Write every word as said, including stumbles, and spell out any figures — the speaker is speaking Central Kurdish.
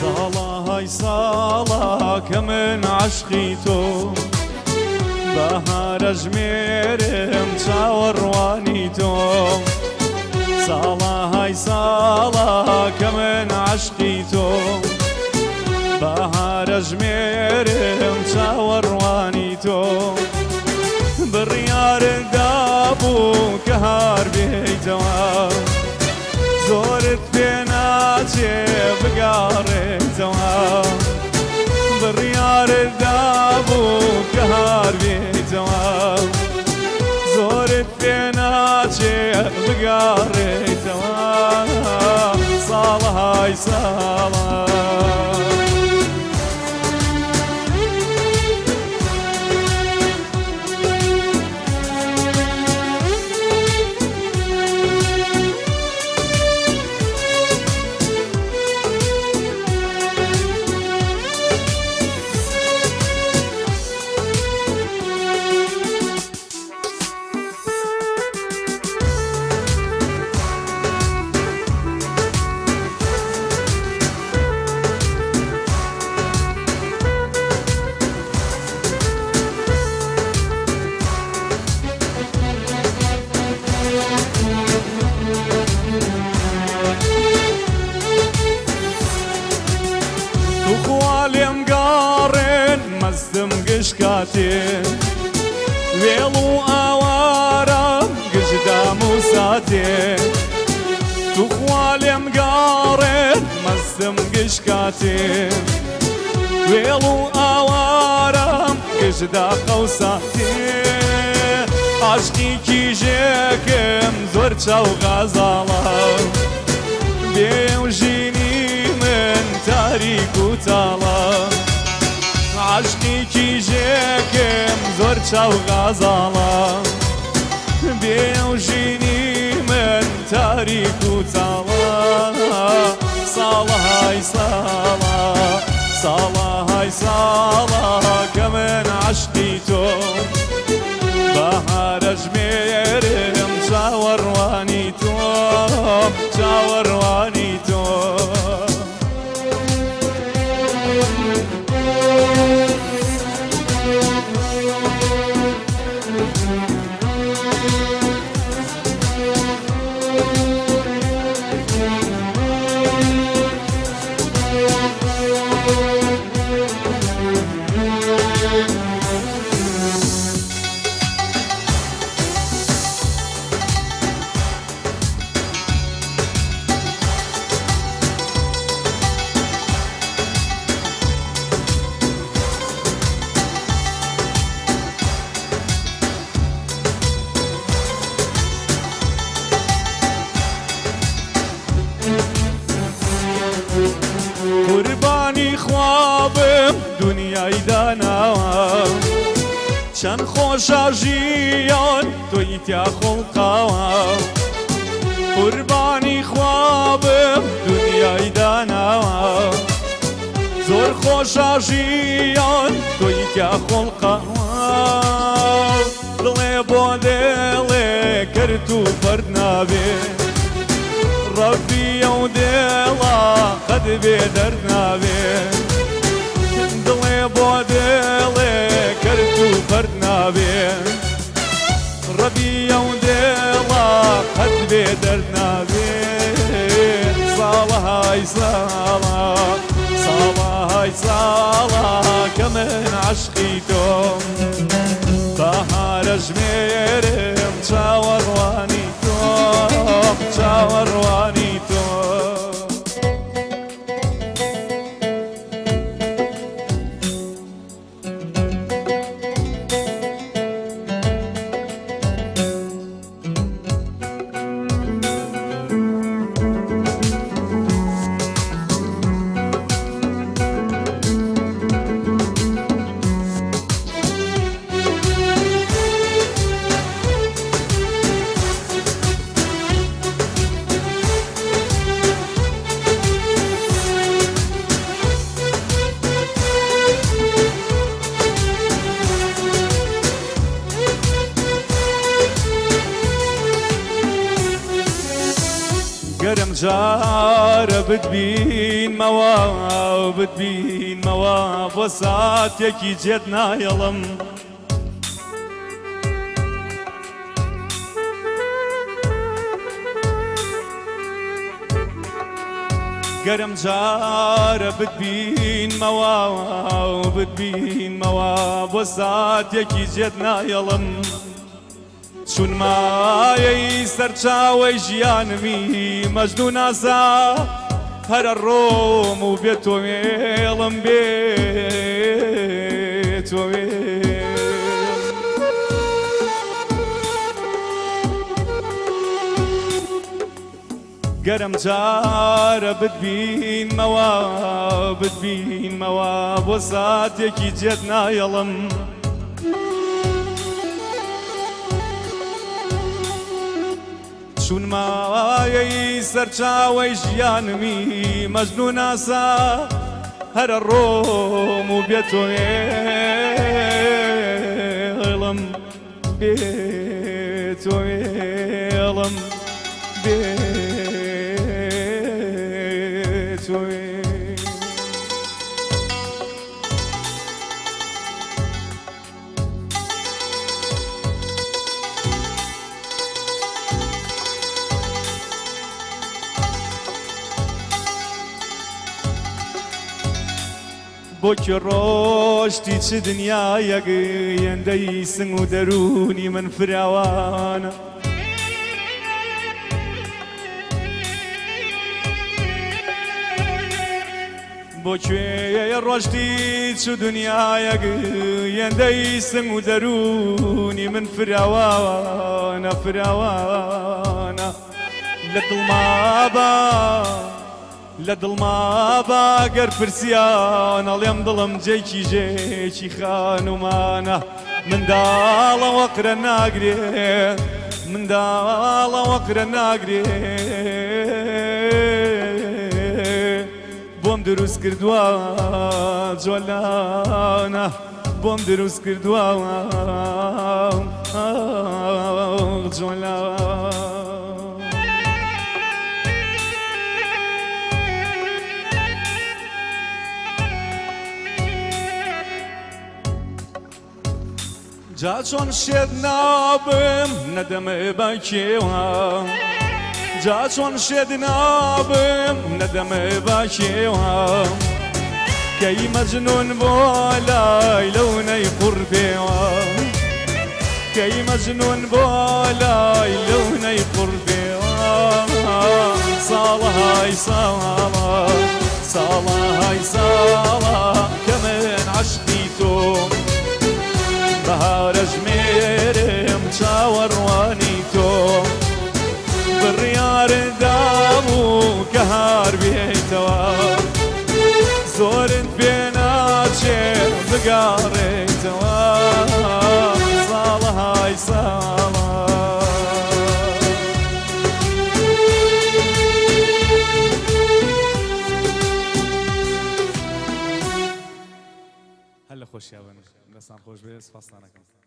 ساڵە های ساڵە کە من عەشقی تۆ بەهارە ژمێرم چاوەڕوانی تۆ ساڵە های ساڵە کە من عەشقی تۆ بەهارە ژمێرم چاوەڕوانی تۆ بڕیارت دابوو کە هار بێیتەوە زۆرت پێ ناچێ بگاڕێتەوە بڕیارت دابوو کە هار بێیتەوە زۆرت پێ ناچێ بگاڕێتەوە ساڵە های ساڵە توخوالێم گاڕێن مەستم گشکاتێن وێڵ و ئاوارم گشتام و ساتێن توخوالێم گاڕێن مەستم گشکاتێن وێڵ و ئاوارم گشدا قەوساتێن عاشقی کیژێکم زۆر چاو غەزاڵە بێوژینی تاریک و تاڵە عاشقی کیژێکم زۆر چاو غەزاڵە بێوژینی من تاریک و تاڵە ساڵە های ساڵە ساڵە های ساڵە کە من عاشقی تۆ بەهارە ژمێرم چاوەڕوانی تۆ چاوەڕوانی تۆ قوربانی خوابم دنیای داناوە چەند خۆشە ژیان تۆی تیا خوڵقاوە قوربانی خوابم دنیای داناوە زۆر خۆشە ژیان تۆی تیا خوڵقاوە دڵێ بۆ دێڵێ کرد و فەرد نابێ ڕەبیە و دێڵە قەد بێ دەرد نابێ دڵێ بۆ دێڵێ کرد و فەرد نابێ ڕەبیە و دێڵە قەد بێ دەرد نابێ ساڵە های ساڵە ساڵە های ساڵە کە من عاشقی تۆ بەهارە ژمێرم چاوەڕوانی تۆ چاوەڕوانی تۆ جارە بتبینمەوە بتبینمەوە بۆ ساتێکی جێت نایەڵم گەرم جارە بتبینمەوە بتبینمەوە بۆ ساتێکی جێت نایەڵم چون مایەی سەرچاوەی ژیانمی مەجنوو ناسا هەرە ڕۆم و بێت تۆ وێڵم بێت تۆ وێڵ گەرم جارە بتبینمەوە بتبینمەوە بۆ ساتێکی جێت نایەڵم چون مایەی سەرچاوەی ژیانمی مەجنوو ناسا هەرە ڕۆم و بێت تۆ وێڵم بێت تۆ وێڵم بێت تۆ وێڵ بۆکی ڕۆشتی چ دنیایەک هێندەی سنگ و دەرونی من فراوانە بۆکوێ ڕۆشتی چ دنیایەک هێندەی سنگ و دەرونی من فراوانە فراوانە لە دڵمابە لە دڵمابە گەر پرسیان ئەڵێم دڵم جێکی ژێکی خانومانە منداڵە وەقرە ناگرێ منداڵە وەقرە ناگرێ بۆم دروست کردووە جۆلانە بۆم دروست کردووە جۆلانە جا چۆن شێت نابم نەدەمێ بە کێوە جا چۆن شێت نابم نەدەمێ بە کێوە کەی مەجنون بۆ لای لەونەی قوربێوە کەی مەجنون بۆ لای لەونەی قوربێوە ساڵە های ساڵە ساڵە های ساڵە کە من عەشقی تۆ بەهارە ژمێرم چاوەڕوانی تۆ بڕیارەدام و کە هار بێیتەوە زۆرت پێ ناچێت بگاڕێیتەوە ساڵە های ساڵە هەر لە خۆشیاوە دەستان خۆش بێ سوپاستانەکەم